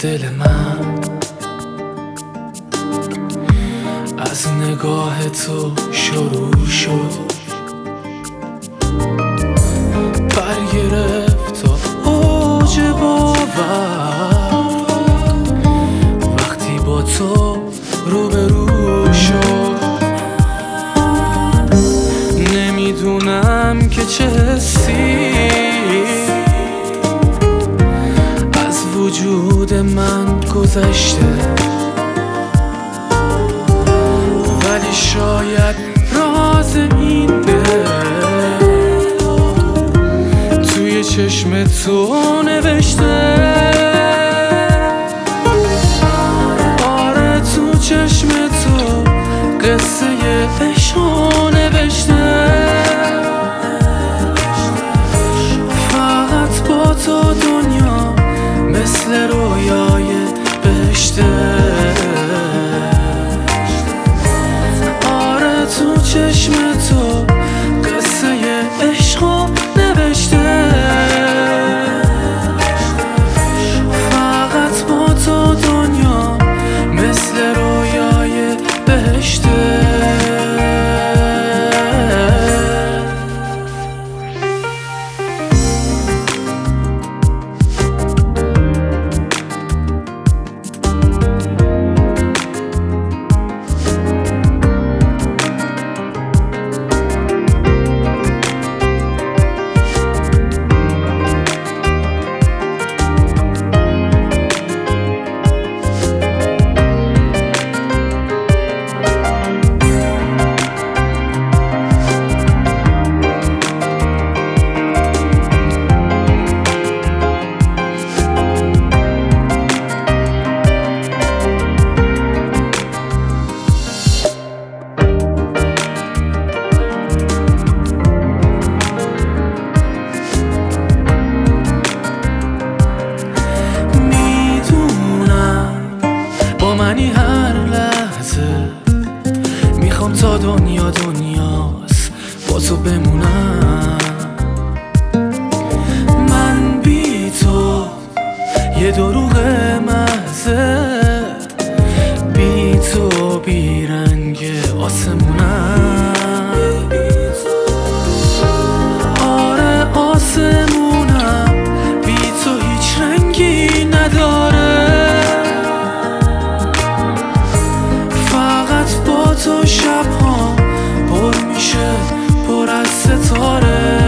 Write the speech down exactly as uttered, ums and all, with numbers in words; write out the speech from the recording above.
دل من از نگاه تو شروع شد، برگرفت تا اوج باور وقتی با تو روبرو شد. نمیدونم که چه حسی از وجود من گذشته، ولی شاید راز این دل توی چشم تو نوشته. آره تو چشم تو قصه عشقو نوشته. فقط با تو دنیا مثل رویای بهشته. آره تو چشم تو قصه عشقو نوشته. فقط با تو دنیا مثل رویای بهشته. منی هر لحظه میخوام تا دنیا دنیاست با تو بمونم. من بی تو یه دروغ مزه، بی تو بی رنگ آسمونم. آره آسمونم بی تو هیچ رنگی نداره. تو شب ها پر میشه پر از ستاره.